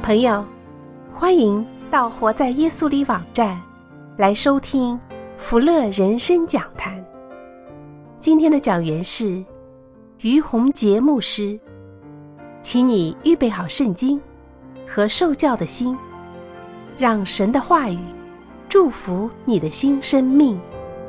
朋友，欢迎到活在耶稣里网站来收听福乐人生讲坛。今天的讲员是于洪杰牧师，请你预备好圣经和受教的心，让神的话语祝福你的新生命。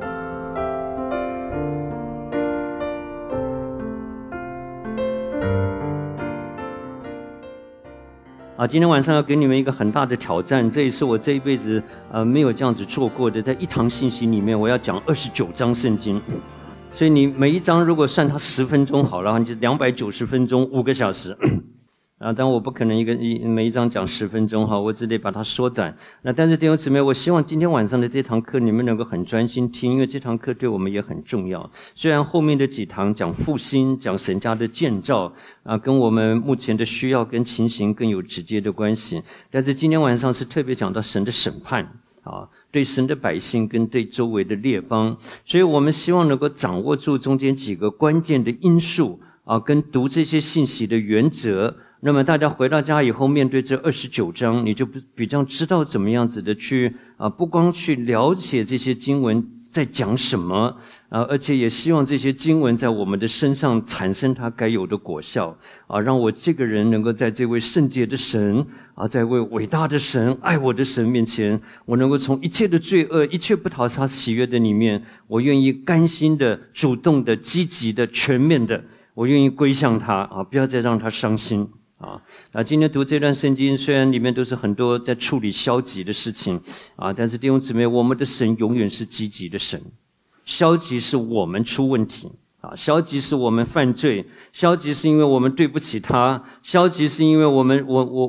今天晚上要给你们一个很大的挑战，这也是我这一辈子没有这样子做过的。在一堂信息里面，我要讲29章圣经，所以你每一章如果算它10分钟好了，你就290分钟，5个小时。但我不可能每一章讲10分钟哈，我只得把它缩短。但是弟兄姊妹，我希望今天晚上的这堂课你们能够很专心听，因为这堂课对我们也很重要。虽然后面的几堂讲复兴、讲神家的建造跟我们目前的需要跟情形更有直接的关系，但是今天晚上是特别讲到神的审判对神的百姓跟对周围的列邦，所以我们希望能够掌握住中间几个关键的因素跟读这些信息的原则。那么大家回到家以后，面对这29章，你就比较知道怎么样子的去不光去了解这些经文在讲什么而且也希望这些经文在我们的身上产生它该有的果效让我这个人能够在这位圣洁的神在位伟大的神、爱我的神面前，我能够从一切的罪恶、一切不讨他喜悦的里面，我愿意甘心的、主动的、积极的、全面的，我愿意归向他不要再让他伤心。今天读这段圣经，虽然里面都是很多在处理消极的事情但是弟兄姊妹，我们的神永远是积极的神。消极是我们出问题消极是我们犯罪，消极是因为我们对不起他，消极是因为我们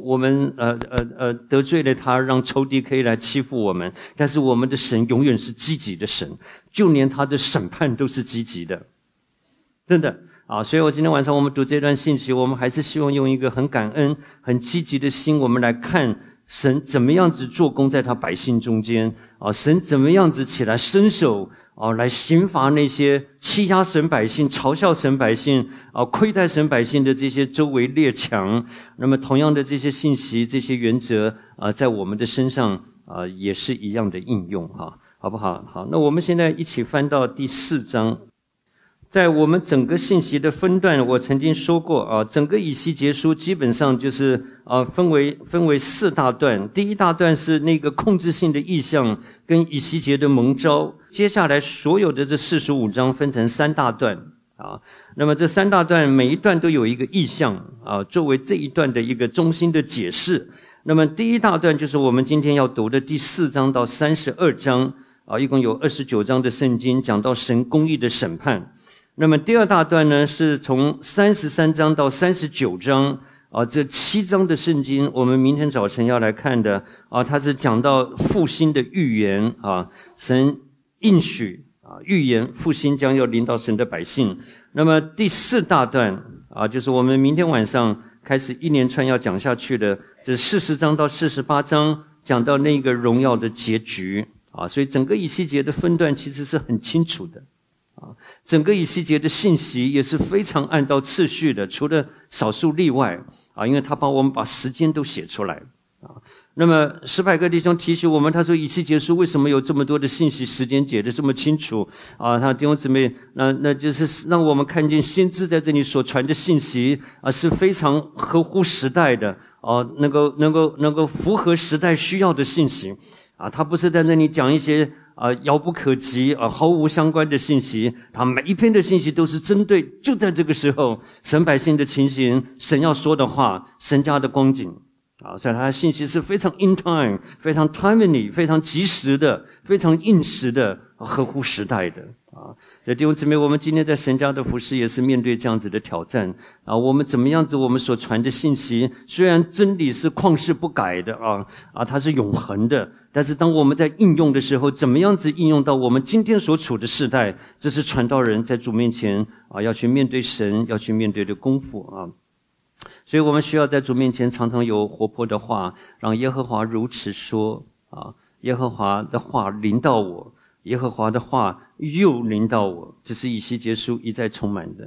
得罪了他，让仇敌可以来欺负我们。但是我们的神永远是积极的神，就连他的审判都是积极的，真的所以我今天晚上我们读这段信息，我们还是希望用一个很感恩、很积极的心，我们来看神怎么样子做工在他百姓中间神怎么样子起来伸手来刑罚那些欺压神百姓、嘲笑神百姓亏待神百姓的这些周围列强。那么同样的这些信息、这些原则在我们的身上也是一样的应用好不好？好，那我们现在一起翻到第4章。在我们整个信息的分段，我曾经说过整个以西结书基本上就是分为4大段。第一大段是那个控制性的意象跟以西结的蒙召，接下来所有的这45章分成3大段那么这3大段每一段都有一个意象作为这一段的一个中心的解释。那么第一大段就是我们今天要读的第4章到32章一共有29章的圣经，讲到神公义的审判。那么第二大段呢，是从33章到39章这7章的圣经，我们明天早晨要来看的它是讲到复兴的预言神应许预言复兴将要临到神的百姓。那么第4大段就是我们明天晚上开始一连串要讲下去的，就是40章到48章，讲到那个荣耀的结局所以整个以西结的分段其实是很清楚的整个以西结的信息也是非常按照次序的，除了少数例外因为他帮我们把时间都写出来那么史派克弟兄提醒我们，他说以西结书为什么有这么多的信息，时间解得这么清楚他弟兄姊妹，那就是让我们看见先知在这里所传的信息是非常合乎时代的能够符合时代需要的信息他不是在那里讲一些遥不可及毫无相关的信息，他每一篇的信息都是针对就在这个时候神百姓的情形，神要说的话，神家的光景所以他的信息是非常 in time、 非常 timely、 非常及时的、非常应时的、合乎时代的所以弟兄姊妹，我们今天在神家的服事也是面对这样子的挑战我们怎么样子，我们所传的信息虽然真理是旷世不改的它是永恒的，但是当我们在应用的时候，怎么样子应用到我们今天所处的世代，这是传道人在主面前要去面对神，要去面对的功夫所以我们需要在主面前常常有活泼的话，让耶和华如此说耶和华的话临到我，耶和华的话又临到我，这是以西结书一再充满的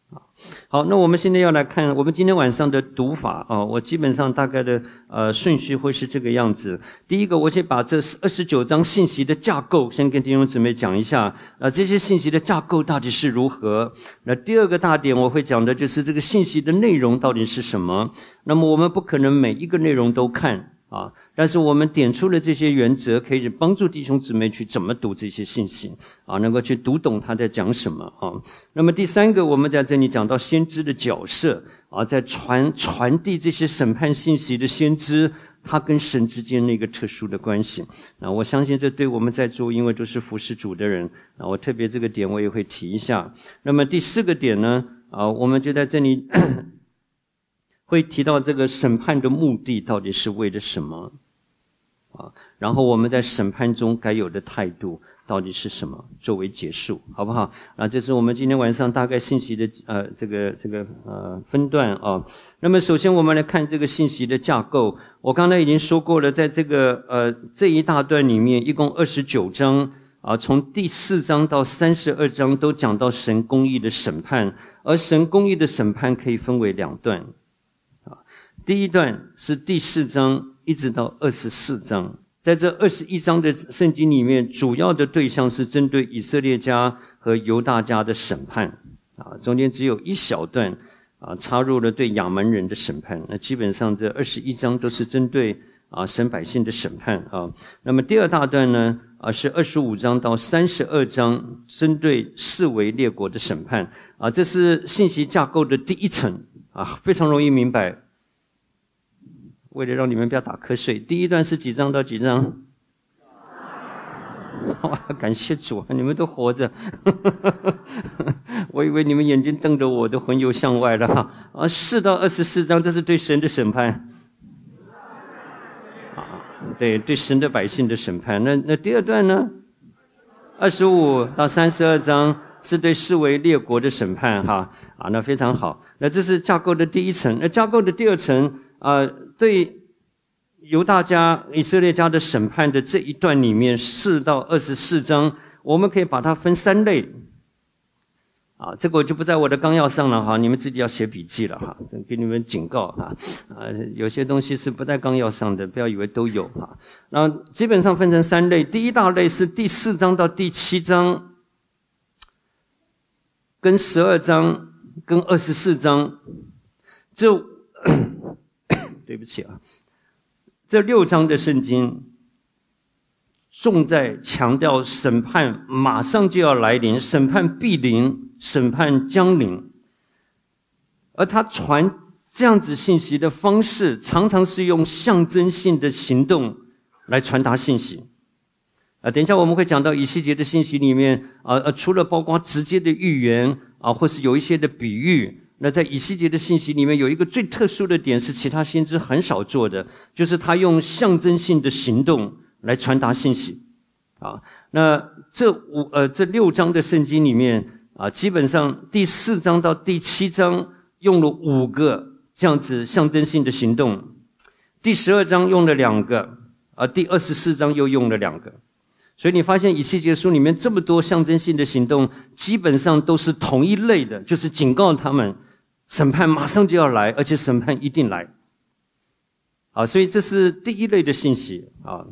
好，那我们现在要来看我们今天晚上的读法啊，我基本上大概的顺序会是这个样子。第一个，我先把这29章信息的架构先跟弟兄姊妹讲一下，这些信息的架构到底是如何。那第二个大点我会讲的就是这个信息的内容到底是什么。那么我们不可能每一个内容都看啊，但是我们点出了这些原则，可以帮助弟兄姊妹去怎么读这些信息啊，能够去读懂他在讲什么啊。那么第三个，我们在这里讲到先知的角色啊，在传递这些审判信息的先知，他跟神之间那个特殊的关系啊，我相信这对我们在座因为都是服侍主的人啊，我特别这个点我也会提一下。那么第四个点呢啊，我们就在这里会提到这个审判的目的到底是为了什么啊？然后我们在审判中该有的态度到底是什么，作为结束，好不好？啊，这是我们今天晚上大概信息的这个分段啊。那么首先我们来看这个信息的架构。我刚才已经说过了，在这个这一大段里面，一共29章啊，从第4章到32章都讲到神公义的审判，而神公义的审判可以分为2段。第一段是第4章一直到24章，在这21章的圣经里面，主要的对象是针对以色列家和犹大家的审判啊，中间只有一小段啊插入了对亚门人的审判。那基本上这21章都是针对神百姓的审判啊。那么第二大段呢是25章到32章，针对四围列国的审判啊，这是信息架构的第一层啊，非常容易明白。为了让你们不要打瞌睡，第一段是几章到几章？哇，感谢主，你们都活着。我以为你们眼睛瞪着我，都魂游向外了哈。4到24章，这是对神的审判。对神的百姓的审判。那第二段呢？25到32章是对四围列国的审判哈。那非常好。那这是架构的第一层。那架构的第二层对犹大家、以色列家的审判的这一段里面，4到24章，我们可以把它分3类。这个我就不在我的纲要上了哈，你们自己要写笔记了哈，给你们警告哈。有些东西是不在纲要上的，不要以为都有哈。然后基本上分成3类，第一大类是第4章到第7章，跟12章跟24章，对不起这6章的圣经重在强调审判马上就要来临，审判必临，审判将临。而他传这样子信息的方式，常常是用象征性的行动来传达信息。等一下我们会讲到以西结的信息里面除了包括直接的预言或是有一些的比喻，那在以西结的信息里面有一个最特殊的点，是其他先知很少做的，就是他用象征性的行动来传达信息那这6章的圣经里面基本上第4章到第7章用了5个这样子象征性的行动，第12章用了2个第24章又用了2个。所以你发现以西结书里面这么多象征性的行动，基本上都是同一类的，就是警告他们审判马上就要来，而且审判一定来所以这是第一类的信息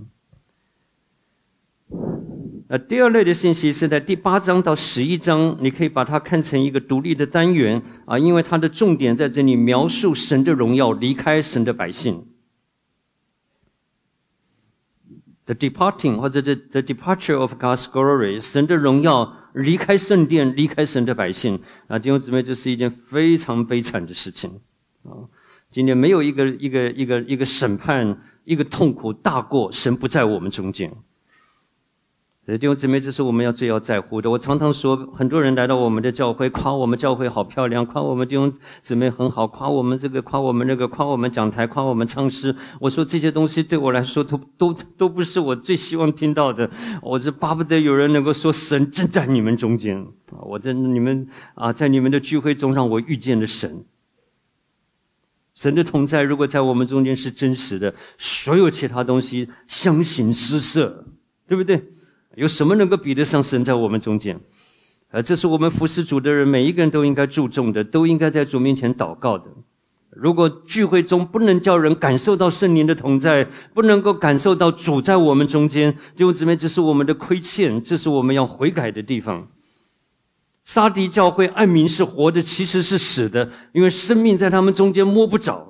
第二类的信息是在第8章到11章，你可以把它看成一个独立的单元因为它的重点在这里描述神的荣耀离开神的百姓。The departing 或者 the departure of God's glory， 神的荣耀离开圣殿，离开神的百姓弟兄姊妹，这是一件非常悲惨的事情今天没有一个审判，一个痛苦大过神不在我们中间。弟兄姊妹，这是我们最要在乎的。我常常说，很多人来到我们的教会，夸我们教会好漂亮，夸我们弟兄姊妹很好，夸我们这个，夸我们那个，夸我们讲台，夸我们唱诗。我说这些东西对我来说都不是我最希望听到的。我是巴不得有人能够说神正在你们中间我在你们在你们的聚会中让我遇见了神。神的同在如果在我们中间是真实的，所有其他东西相形失色，对不对？有什么能够比得上神在我们中间这是我们服侍主的人每一个人都应该注重的，都应该在主面前祷告的。如果聚会中不能叫人感受到圣灵的同在，不能够感受到主在我们中间，弟兄姊妹，这是我们的亏欠，这是我们要悔改的地方。撒狄教会暗明是活的，其实是死的，因为生命在他们中间摸不着。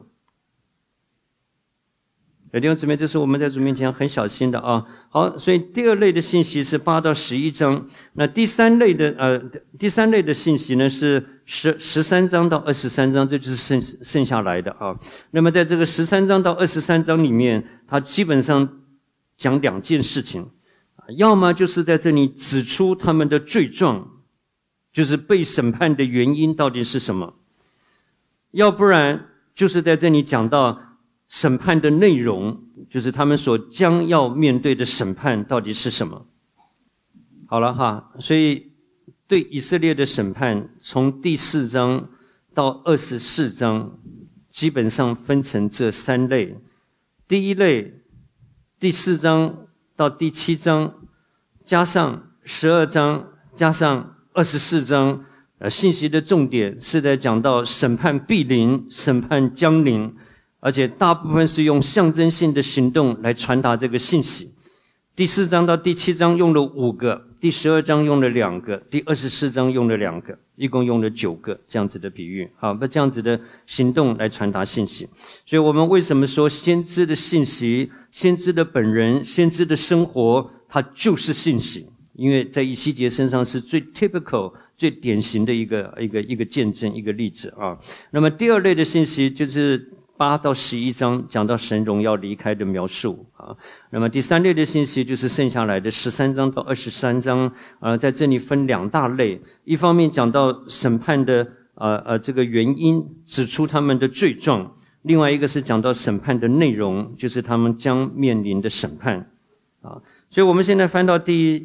弟兄姊妹，这是我们在主面前很小心的啊。好，所以第二类的信息是8到11章，那第三类的信息呢是13章到23章，这就是剩下来的啊。那么在这个13章到23章里面，它基本上讲2件事情，要么就是在这里指出他们的罪状，就是被审判的原因到底是什么，要不然就是在这里讲到审判的内容，就是他们所将要面对的审判到底是什么。好了哈，所以对以色列的审判从第4章到24章基本上分成这3类。第一类第4章到第7章加上12章加上24章，信息的重点是在讲到审判必临，审判将临，而且大部分是用象征性的行动来传达这个信息。第4章到第7章用了5个，第12章用了2个，第24章用了2个，一共用了9个这样子的比喻。好，那这样子的行动来传达信息。所以我们为什么说先知的信息，先知的本人，先知的生活，它就是信息？因为在以西结身上是最 typical 最典型的一个见证，一个例子啊。那么第二类的信息就是8到11章讲到神荣耀离开的描述啊。那么第三类的信息就是剩下来的13章到23章，在这里分2大类，一方面讲到审判的这个原因，指出他们的罪状；另外一个是讲到审判的内容，就是他们将面临的审判啊。所以我们现在翻到第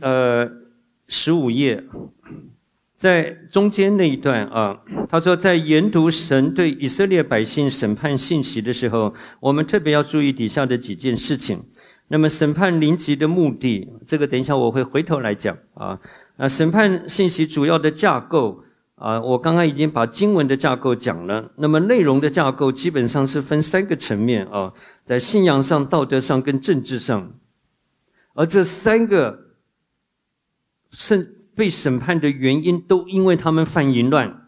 15页，在中间那一段啊，他说在研读神对以色列百姓审判信息的时候，我们特别要注意底下的几件事情。那么审判临极的目的，这个等一下我会回头来讲啊。审判信息主要的架构啊，我刚刚已经把经文的架构讲了。那么内容的架构基本上是分3个层面啊，在信仰上、道德上跟政治上。而这3个被审判的原因都因为他们犯淫乱。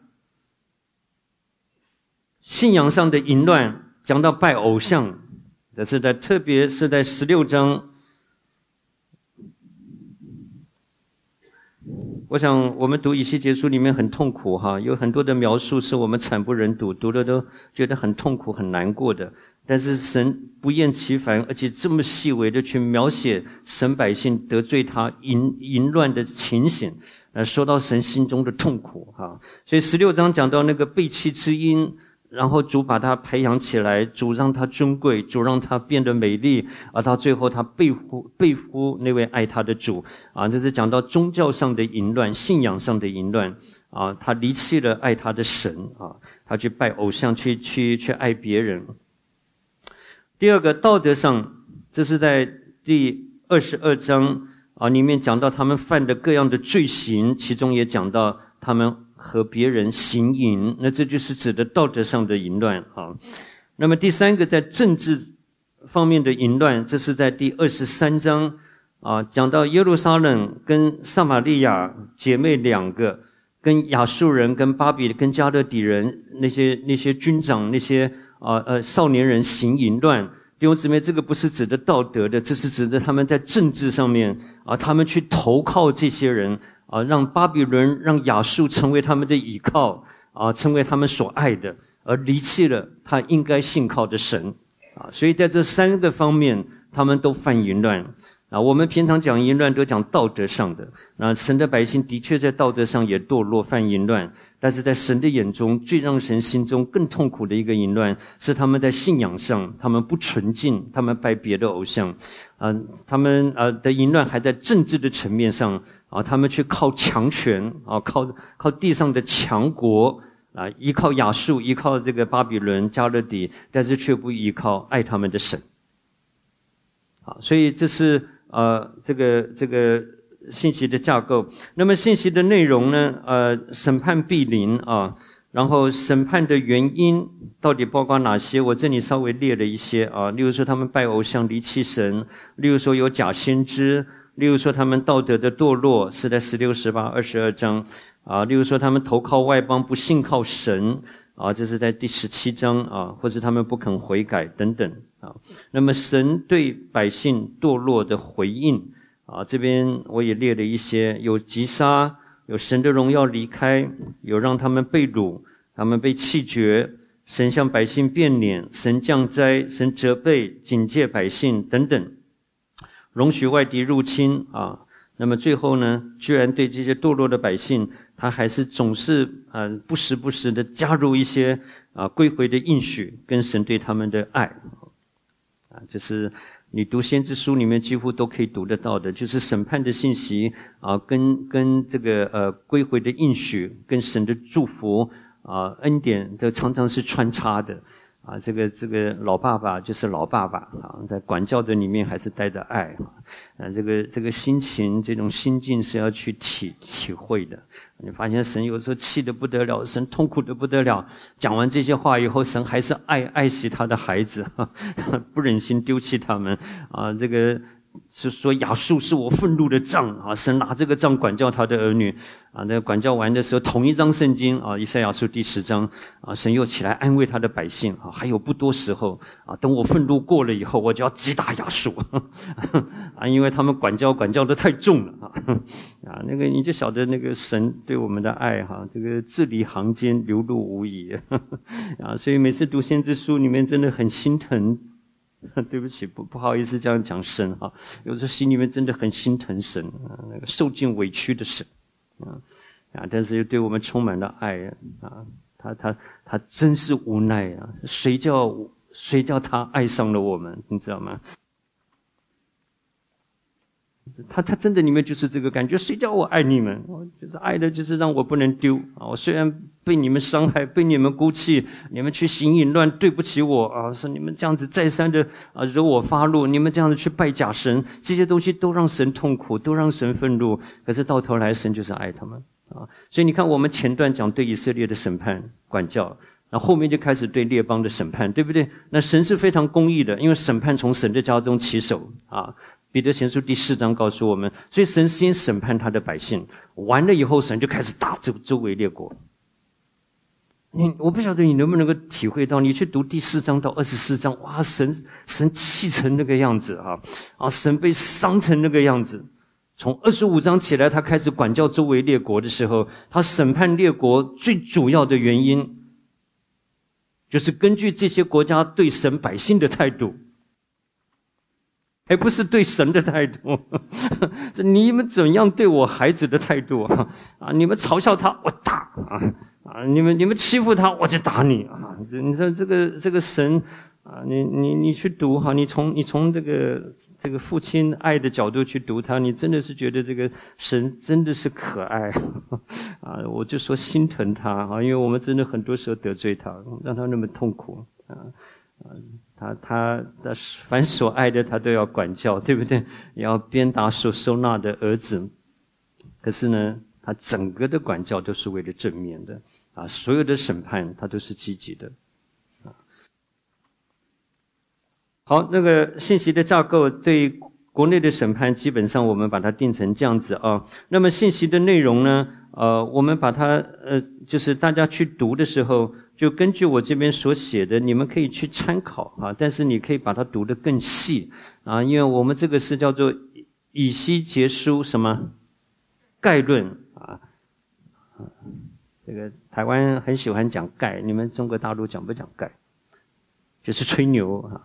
信仰上的淫乱讲到拜偶像，这是特别是在16章。我想我们读以西结书里面很痛苦哈，有很多的描述是我们惨不忍睹，读了都觉得很痛苦很难过的。但是神不厌其烦，而且这么细微的去描写神百姓得罪他淫乱的情形，说到神心中的痛苦哈。所以16章讲到那个背弃之因，然后主把他培养起来，主让他尊贵，主让他变得美丽，而到最后他背负那位爱他的主啊。这是讲到宗教上的淫乱，信仰上的淫乱啊，他离弃了爱他的神啊，他去拜偶像，去爱别人。第二个道德上，这是在第22章啊里面讲到他们犯的各样的罪行，其中也讲到他们和别人行淫，那这就是指的道德上的淫乱啊。那么第3个在政治方面的淫乱，这是在第23章啊，讲到耶路撒冷跟撒玛利亚姐妹2个，跟亚述人、跟巴比跟加勒底人那些军长那些少年人行淫乱。弟兄姊妹，这个不是指的道德的，这是指的他们在政治上面啊，他们去投靠这些人啊，让巴比伦、让亚述成为他们的倚靠啊，成为他们所爱的，而离弃了他应该信靠的神啊。所以在这3个方面，他们都犯淫乱啊。我们平常讲淫乱都讲道德上的，那神的百姓的确在道德上也堕落犯淫乱。但是在神的眼中，最让神心中更痛苦的一个淫乱，是他们在信仰上，他们不纯净，他们拜别的偶像，他们的淫乱还在政治的层面上啊，他们去靠强权啊，靠地上的强国啊，依靠亚述，依靠这个巴比伦、加勒底，但是却不依靠爱他们的神。啊，所以这是这个信息的架构。那么信息的内容呢？审判必临啊，然后审判的原因到底包括哪些？我这里稍微列了一些啊，例如说他们拜偶像离弃神，例如说有假先知，例如说他们道德的堕落是在16、18、22章啊，例如说他们投靠外邦不信靠神啊，这是在第17章啊，或是他们不肯悔改等等啊。那么神对百姓堕落的回应啊，这边我也列了一些，有击杀，有神的荣耀离开，有让他们被掳，他们被弃绝，神向百姓变脸，神降灾，神责备警戒百姓等等，容许外敌入侵啊。那么最后呢，居然对这些堕落的百姓，他还是总是不时的加入一些归回的应许跟神对他们的爱啊，这是你读先知书里面几乎都可以读得到的，就是审判的信息啊，跟这个归回的应许跟神的祝福啊恩典都常常是穿插的啊。这个老爸爸就是老爸爸啊，在管教的里面还是带着爱啊。这个心情这种心境是要去体会的。你发现神有时候气得不得了，神痛苦得不得了，讲完这些话以后，神还是爱惜他的孩子，不忍心丢弃他们啊。这个是说亚述是我愤怒的杖啊，神拿这个杖管教他的儿女啊。那管教完的时候，同一章圣经啊，以赛亚书第10章啊，神又起来安慰他的百姓啊，还有不多时候啊，等我愤怒过了以后，我就要击打亚述啊，因为他们管教的太重了啊。那个你就晓得那个神对我们的爱哈，这个字里行间流露无遗啊。所以每次读先知书里面真的很心疼。对不起，不好意思这样讲神哈，有时候心里面真的很心疼神啊，那个受尽委屈的神啊，但是又对我们充满了爱啊，他真是无奈啊，谁叫他爱上了我们，你知道吗？他真的里面就是这个感觉，谁叫我爱你们？我就是爱的，就是让我不能丢啊！我虽然被你们伤害，被你们孤弃，你们去行淫乱，对不起我啊！是你们这样子再三的惹我发怒，你们这样子去拜假神，这些东西都让神痛苦，都让神愤怒。可是到头来，神就是爱他们啊！所以你看，我们前段讲对以色列的审判管教，然后后面就开始对列邦的审判，对不对？那神是非常公义的，因为审判从神的家中起手啊。彼得前书第4章告诉我们，所以神先审判他的百姓，完了以后神就开始打周围列国。我不晓得你能不能够体会到，你去读第4章到24章，哇，神气成那个样子啊，神被伤成那个样子。从25章起来，他开始管教周围列国的时候，他审判列国最主要的原因，就是根据这些国家对神百姓的态度。还不是对神的态度，是你们怎样对我孩子的态度啊！你们嘲笑他，我打啊！你们欺负他，我就打你啊！你说这个神啊，你去读哈，你从这个父亲爱的角度去读他，你真的是觉得这个神真的是可爱啊！我就说心疼他啊，因为我们真的很多时候得罪他，让他那么痛苦他凡所爱的他都要管教，对不对？也要鞭打所收纳的儿子。可是呢，他整个的管教都是为了正面的啊，所有的审判他都是积极的啊。好，那个信息的架构对国内的审判基本上我们把它定成这样子啊。那么信息的内容呢，我们把它就是大家去读的时候，就根据我这边所写的，你们可以去参考啊，但是你可以把它读得更细啊，因为我们这个是叫做以西结书什么概论啊，这个台湾很喜欢讲概，你们中国大陆讲不讲概？就是吹牛啊！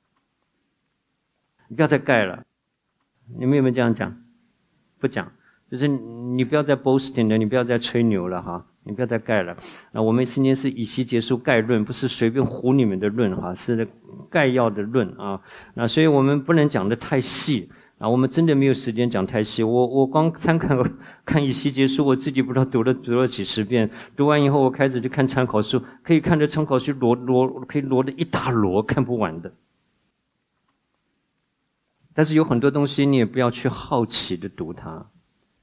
你不要再概了，你们有没有这样讲？不讲，就是你不要再 boasting 了，你不要再吹牛了哈。你不要再概了。那我们今天是以西结书概论，不是随便唬你们的论哈，是概要的论啊。那所以我们不能讲得太细啊，我们真的没有时间讲太细。我光看以西结书，我自己不知道读了几十遍。读完以后，我开始就看参考书，可以看着参考书可以摞的一大摞，看不完的。但是有很多东西你也不要去好奇的读它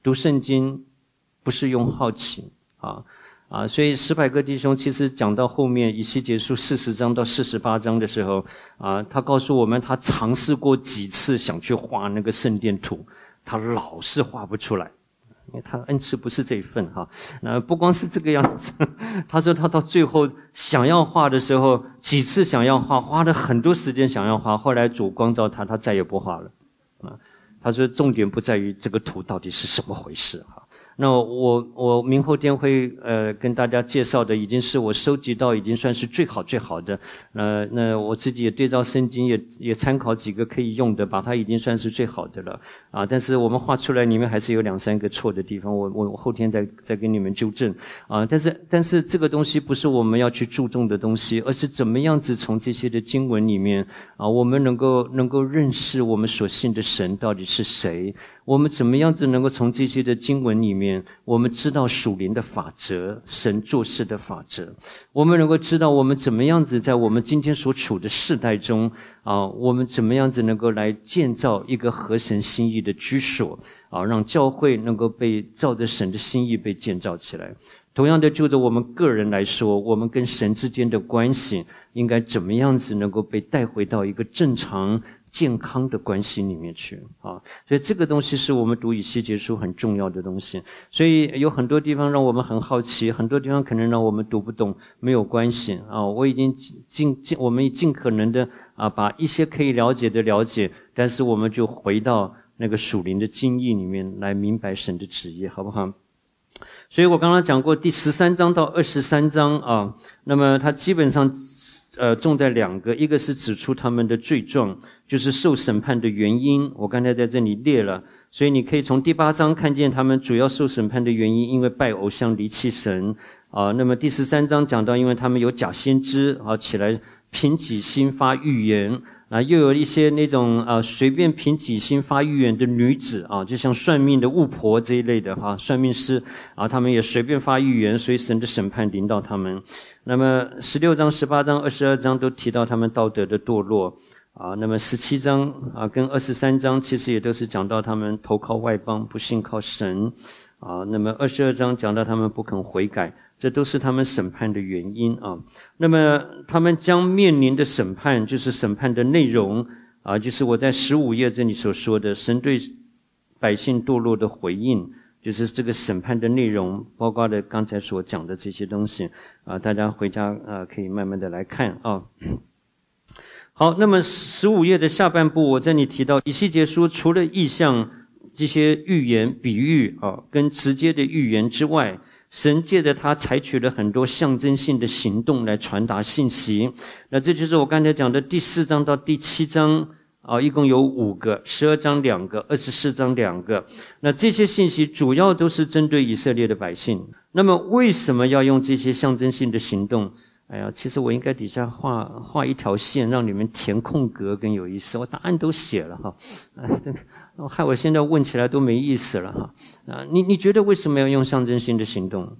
读圣经不是用好奇所以史柏克弟兄其实讲到后面以西结书40章到48章的时候他告诉我们他尝试过几次想去画那个圣殿图，他老是画不出来，因为他恩赐不是这一份那不光是这个样子，他说他到最后想要画的时候，几次想要画，花了很多时间想要画，后来主光照他再也不画了他说重点不在于这个图到底是什么回事那我明后天会跟大家介绍的，已经是我收集到已经算是最好的那我自己也对照圣经也参考几个可以用的，把它已经算是最好的了但是我们画出来里面还是有2-3个错的地方，我后天再跟你们纠正但是这个东西不是我们要去注重的东西，而是怎么样子从这些的经文里面我们能够认识我们所信的神到底是谁，我们怎么样子能够从这些的经文里面，我们知道属灵的法则，神做事的法则，我们能够知道我们怎么样子在我们今天所处的世代中我们怎么样子能够来建造一个合神心意的居所让教会能够被照着神的心意被建造起来。同样的，就着我们个人来说，我们跟神之间的关系应该怎么样子能够被带回到一个正常健康的关系里面去所以这个东西是我们读以西结书很重要的东西。所以有很多地方让我们很好奇，很多地方可能让我们读不懂，没有关系我已经我们尽可能的把一些可以了解的了解，但是我们就回到那个属灵的经义里面来明白神的旨意，好不好？所以我刚刚讲过第13章到23章那么它基本上重在2个，一个是指出他们的罪状，就是受审判的原因，我刚才在这里列了，所以你可以从第8章看见他们主要受审判的原因，因为拜偶像离弃神那么第13章讲到因为他们有假先知起来凭己心发预言又有一些那种随便凭己心发预言的女子就像算命的巫婆这一类的算命师他们也随便发预言，所以神的审判临到他们。那么16章、18章、22章都提到他们道德的堕落那么17章跟23章其实也都是讲到他们投靠外邦，不信靠神那么22章讲到他们不肯悔改，这都是他们审判的原因那么他们将面临的审判，就是审判的内容就是我在15页这里所说的神对百姓堕落的回应，就是这个审判的内容，包括了刚才所讲的这些东西大家回家可以慢慢的来看好，那么15页的下半部，我这里提到以西结书除了意象这些预言比喻跟直接的预言之外，神借着他采取了很多象征性的行动来传达信息。那这就是我刚才讲的第4章到第7章一共有5个，12章2个，24章2个。那这些信息主要都是针对以色列的百姓。那么为什么要用这些象征性的行动？其实我应该底下画一条线，让你们填空格更有意思。我答案都写了这个害我现在问起来都没意思了你觉得为什么要用象征性的行动？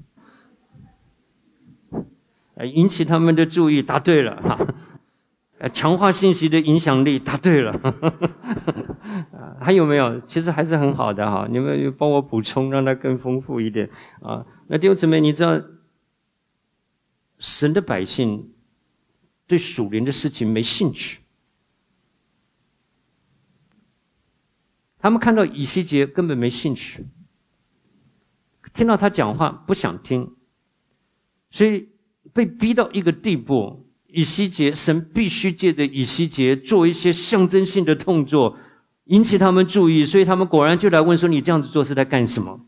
引起他们的注意，答对了强化信息的影响力，答对了还有没有？其实还是很好的你们帮我补充，让它更丰富一点那弟兄姊妹，你知道神的百姓对属灵的事情没兴趣，他们看到以西结根本没兴趣，听到他讲话不想听，所以被逼到一个地步，以西结神必须借着以西结做一些象征性的动作，引起他们注意，所以他们果然就来问说，你这样子做是在干什么？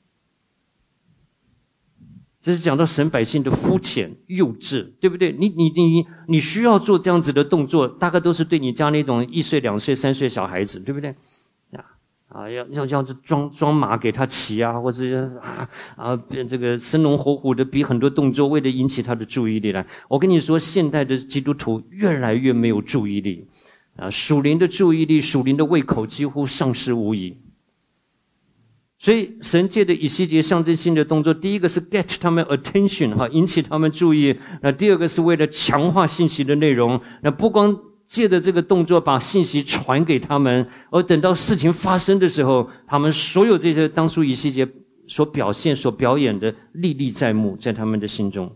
这是讲到神百姓的肤浅幼稚，对不对？你需要做这样子的动作，大概都是对你家那种1岁、2岁、3岁小孩子，对不对？要装马给他骑或者这个生龙活虎的比很多动作，为了引起他的注意力来。我跟你说，现代的基督徒越来越没有注意力属灵的注意力、属灵的胃口几乎丧失无疑。所以神借的以西结象征性的动作，第一个是 get 他们 attention 引起他们注意，那第二个是为了强化信息的内容，那不光借着这个动作把信息传给他们，而等到事情发生的时候，他们所有这些当初以西结所表现、所表演的历历在目，在他们的心中。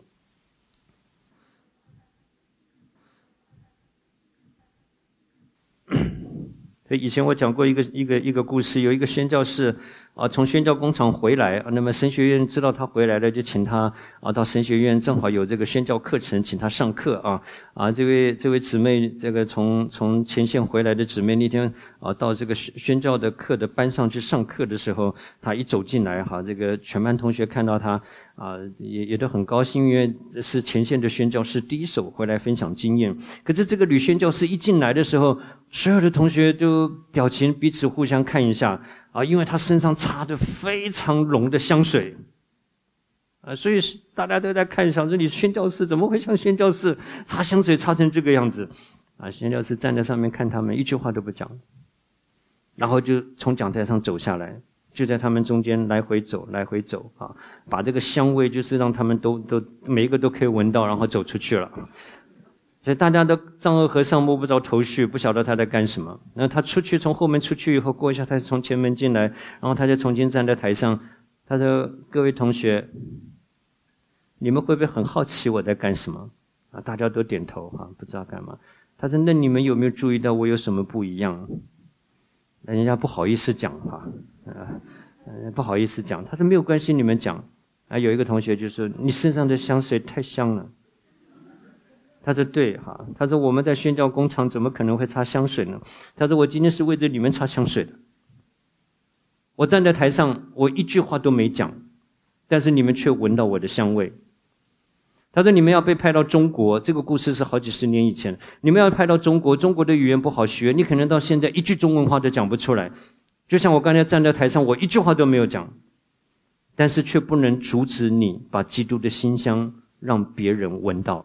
所以以前我讲过一个故事，有一个宣教士从宣教工厂回来，那么神学院知道他回来了，就请他到神学院，正好有这个宣教课程，请他上课这位姊妹，这个从前线回来的姊妹，那天到这个宣教的课的班上去上课的时候，他一走进来这个全班同学看到他也都很高兴，因为这是前线的宣教士第一手回来分享经验。可是这个女宣教士一进来的时候，所有的同学就表情彼此互相看一下因为她身上擦着非常浓的香水所以大家都在看，想着你宣教士怎么会像宣教士擦香水擦成这个样子宣教士站在上面看他们，一句话都不讲，然后就从讲台上走下来，就在他们中间来回走把这个香味就是让他们都每一个都可以闻到，然后走出去了。所以大家都丈二和尚摸不着头绪，不晓得他在干什么。然后他出去，从后门出去以后，过一下他从前门进来，然后他就重新站在台上。他说：“各位同学，你们会不会很好奇我在干什么？”大家都点头不知道干嘛。他说：“那你们有没有注意到我有什么不一样？”人家不好意思讲不好意思讲。他说：“没有关系，你们讲。”有一个同学就说：“你身上的香水太香了。”他说对他说我们在宣教工厂怎么可能会擦香水呢？他说我今天是为着你们擦香水的。我站在台上，我一句话都没讲，但是你们却闻到我的香味。他说你们要被派到中国，这个故事是好几十年以前，你们要派到中国，中国的语言不好学，你可能到现在一句中文话都讲不出来。就像我刚才站在台上，我一句话都没有讲，但是却不能阻止你把基督的馨香让别人闻到。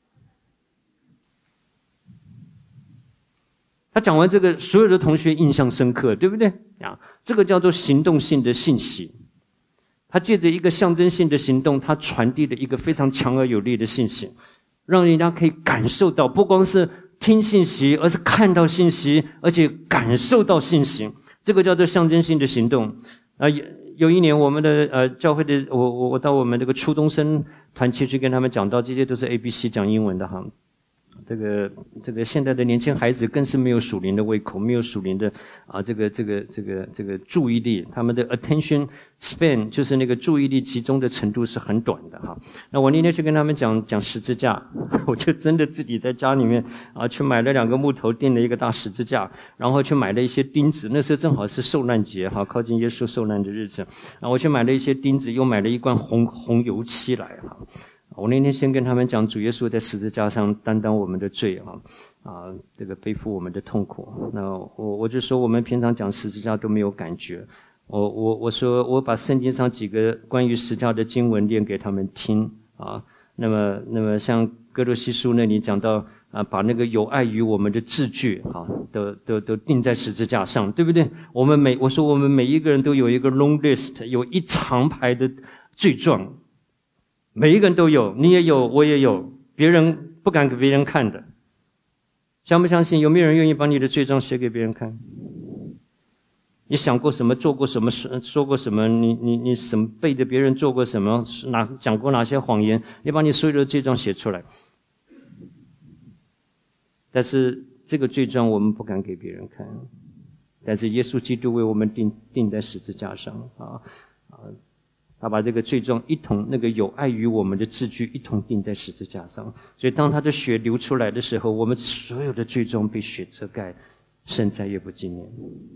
他讲完这个，所有的同学印象深刻，对不对这个叫做行动性的信息。他借着一个象征性的行动，他传递了一个非常强而有力的信息，让人家可以感受到，不光是听信息，而是看到信息，而且感受到信息。这个叫做象征性的行动。有一年我们的教会的我到我们这个初中生团契去跟他们讲到，这些都是 ABC 讲英文的这个现在的年轻孩子更是没有属灵的胃口，没有属灵的这个注意力，他们的 attention span 就是那个注意力集中的程度是很短的那我那天去跟他们讲十字架，我就真的自己在家里面去买了2个木头钉了一个大十字架，然后去买了一些钉子，那时候正好是受难节靠近耶稣受难的日子，然后我去买了一些钉子，又买了一罐红油漆来我那天先跟他们讲，主耶稣在十字架上担当我们的罪这个背负我们的痛苦。那我就说我们平常讲十字架都没有感觉。我说我把圣经上几个关于十字架的经文念给他们听那么像哥罗西书那里讲到把那个有碍于我们的字句都钉在十字架上，对不对？我说我们每一个人都有一个 long list， 有一长排的罪状。每一个人都有，你也有，我也有，别人不敢给别人看的。相不相信？有没有人愿意把你的罪状写给别人看？你想过什么？做过什么？说过什么？你什么背着别人做过什么？讲过哪些谎言？你把你所有的罪状写出来。但是这个罪状我们不敢给别人看，但是耶稣基督为我们钉在十字架上他把这个罪状一同那个有碍于我们的字句一同钉在十字架上，所以当他的血流出来的时候，我们所有的罪状被血遮盖，圣再也不纪念。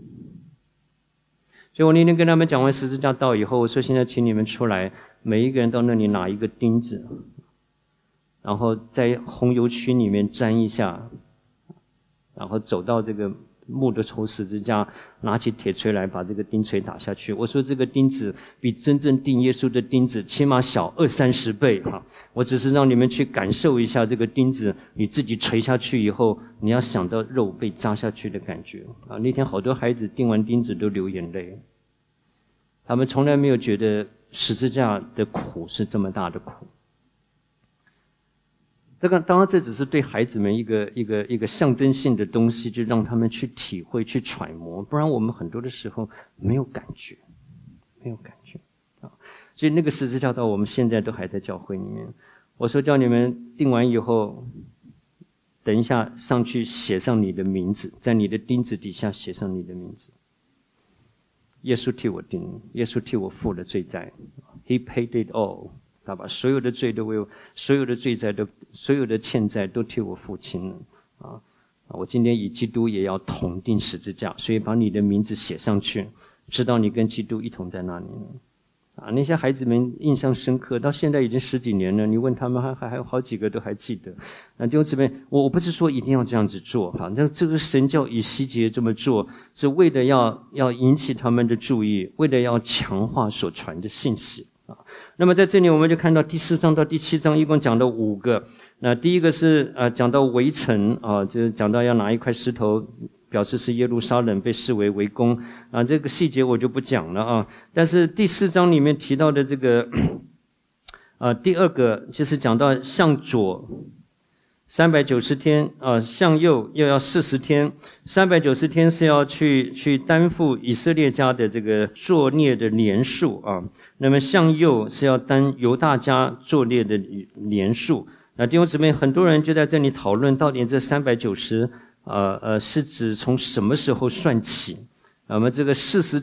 所以我那天跟他们讲完十字架道以后，我说现在请你们出来，每一个人到那里拿一个钉子，然后在红油区里面沾一下，然后走到这个木的头十字架，拿起铁锤来把这个钉锤打下去。我说这个钉子比真正钉耶稣的钉子起码小20-30倍我只是让你们去感受一下这个钉子，你自己锤下去以后，你要想到肉被扎下去的感觉那天好多孩子钉完钉子都流眼泪，他们从来没有觉得十字架的苦是这么大的苦。 当然这只是对孩子们一个象征性的东西，就让他们去体会、去揣摩，不然我们很多的时候没有感觉啊。所以那个十字架到我们现在都还在教会里面。我说叫你们订完以后，等一下上去写上你的名字，在你的钉子底下写上你的名字。耶稣替我钉，耶稣替我付了罪债 ，He paid it all。他把所有的罪都为我，所有的罪债都，所有的欠债都替我付清了啊！我今天与基督也要同钉十字架，所以把你的名字写上去，知道你跟基督一同在那里啊！那些孩子们印象深刻，到现在已经10几年了，你问他们还有好几个都还记得。弟兄姊妹，我不是说一定要这样子做哈，那这个神叫以西结这么做，是为了要引起他们的注意，为了要强化所传的信息。那么在这里我们就看到第4章到第7章一共讲了5个。那第一个是讲到围城啊，就是讲到要拿一块石头表示是耶路撒冷被视为围攻啊，这个细节我就不讲了啊。但是第4章里面提到的这个第2个就是讲到向左390天向右又要40天，390天是要去担负以色列家的这个作孽的年数啊，那么向右是要担犹大家作孽的年数。那弟兄姊妹，很多人就在这里讨论，到底这390是指从什么时候算起？那么这个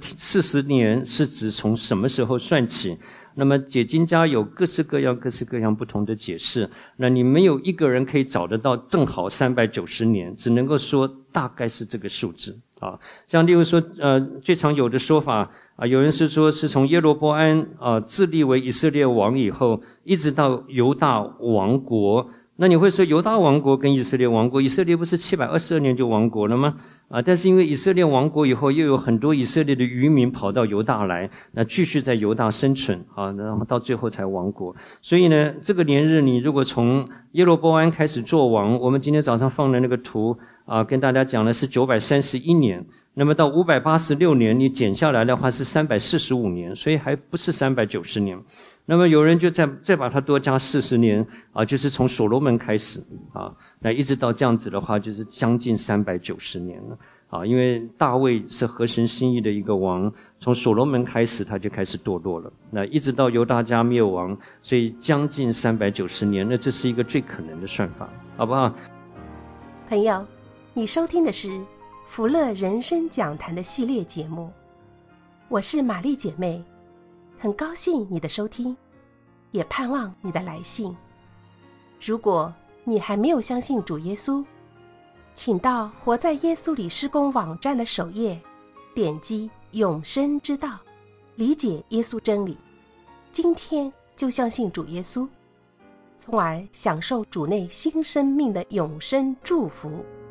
40年是指从什么时候算起？那么解经家有各式各样不同的解释，那你没有一个人可以找得到正好390年，只能够说大概是这个数字啊。像例如说最常有的说法有人是说是从耶罗波安自立为以色列王以后，一直到犹大王国。那你会说犹大王国跟以色列王国，以色列不是722年就亡国了吗？但是因为以色列亡国以后，又有很多以色列的渔民跑到犹大来，那继续在犹大生存然后到最后才亡国。所以呢，这个年日你如果从耶罗波安开始做王，我们今天早上放的那个图跟大家讲的是931年，那么到586年你减下来的话是345年，所以还不是390年。那么有人就再把它多加40年就是从所罗门开始那一直到这样子的话，就是将近390年了因为大卫是合神心意的一个王，从所罗门开始他就开始堕落了，那一直到犹大家灭亡，所以将近390年，那这是一个最可能的算法，好不好？ 朋友，你收听的是福乐人生讲坛的系列节目，我是玛丽姐妹，很高兴你的收听，也盼望你的来信。如果你还没有相信主耶稣，请到活在耶稣里施工网站的首页，点击永生之道，理解耶稣真理，今天就相信主耶稣，从而享受主内新生命的永生祝福。